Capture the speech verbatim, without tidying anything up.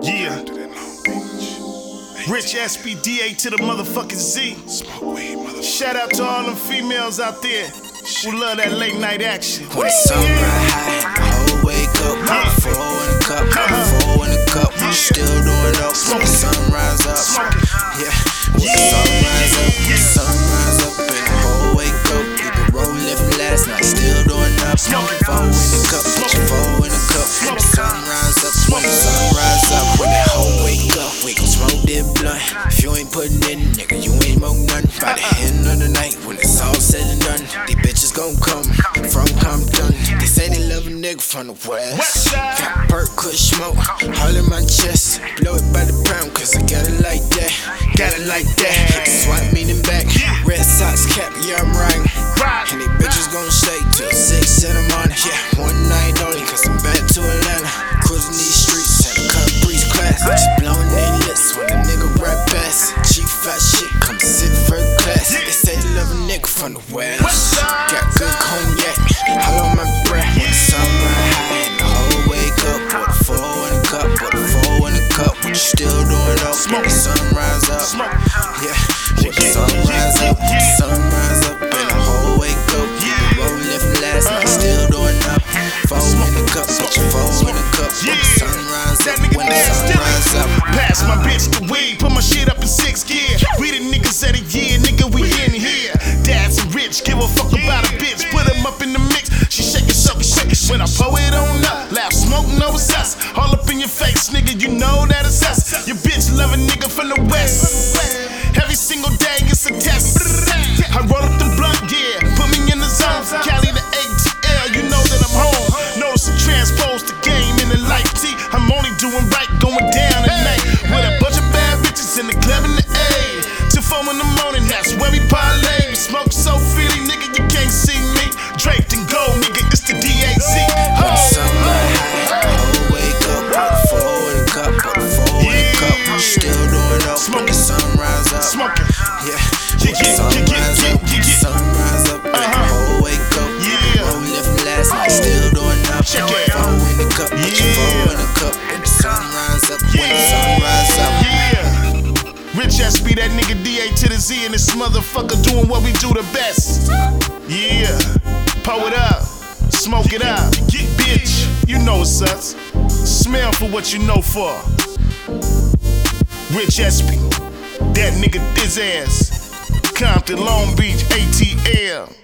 Yeah. Rich S P D A to the motherfucking Z. Shout out to all them females out there who love that late night action. When the sun ride high, the whole wake up. Put a four in a cup, put a four in a cup. We still doing up when the sun rise up. Yeah, when the sun rise up, when the sun rise up, and the whole wake up. We been rolling from last night, still doing up. Smoking four in a cup, put your four in a cup. When the sun rise up, when the sun rise up, when that whole wake up, we gon' smoke that blunt. If you ain't putting in, nigga, you ain't smoke nothing. By the end of the night, when it's all said and done, these bitches gon' come from Compton. They say they love a nigga from the west. Got perk, kush smoke, all in my chest. Blow it by the pound, cause I got it like that. Got it like that. Hit the swap meeting back. Red Sox cap, yeah, I'm riding. And these bitches gon' stay till six in the morning. Yeah, one night only, cause I'm back to Atlanta. Cruising these streets in a cut breeze class. Just blowing their lips when a nigga rap past. G five shit, come sit first class. They say they love a nigga from the west. Got good cognac, all on my breath. When the sun ride high and the whole wake up. Put a four in a cup, put a four in a cup. What you still doing up when the sun rise up? Yeah, when the sun rise up, when the sun rise up, and the whole wake up. We been rolling from last night, still doing up. Four in a cup, put your four in a cup. When the sun rise up, when the sun rise up. Pass my bitch the weed, put my shit up in sixth gear. We the niggas of the year, nigga, we in here. Dad's rich, give a fuck about a bitch. Put him up in the mix, she shake it, shake it, shake it. When I pour it on up, laugh, smoke, no it's us. All up in your face, nigga, you know that it's us. Your bitch love a nigga from the west. Every single day it's a test. I roll up the blunt, yeah, put me in the zone. Cali to A T L, you know that I'm home. Notice I transpose the game in the light T. I'm only doing right, going down at night. With a bunch of bad bitches in the club in the A. Till four in the morning, that's where we parlay. We smoke so freely, nigga, you can't see me. Draped in gold, nigga, it's the D A Z. When the sun ride high, the whole wake up. Put a four in a cup, put a four in a cup. We still doing up when the sun rise up. Smoking. Yeah, when the sun rise up, when the sun rise up, and the whole wake up. We been rolling from last night, still doing up. Put your four in a cup, put your four in a cup. When the sun rise up, when the sun rise up. Yeah. Rich S P, that nigga D A to the Z, and this motherfucker doing what we do the best. Yeah. Pull it up, smoke it out. Bitch, you know it's us. Smell for what you know for. Rich S P, that nigga this ass. Compton, Long Beach, A T L.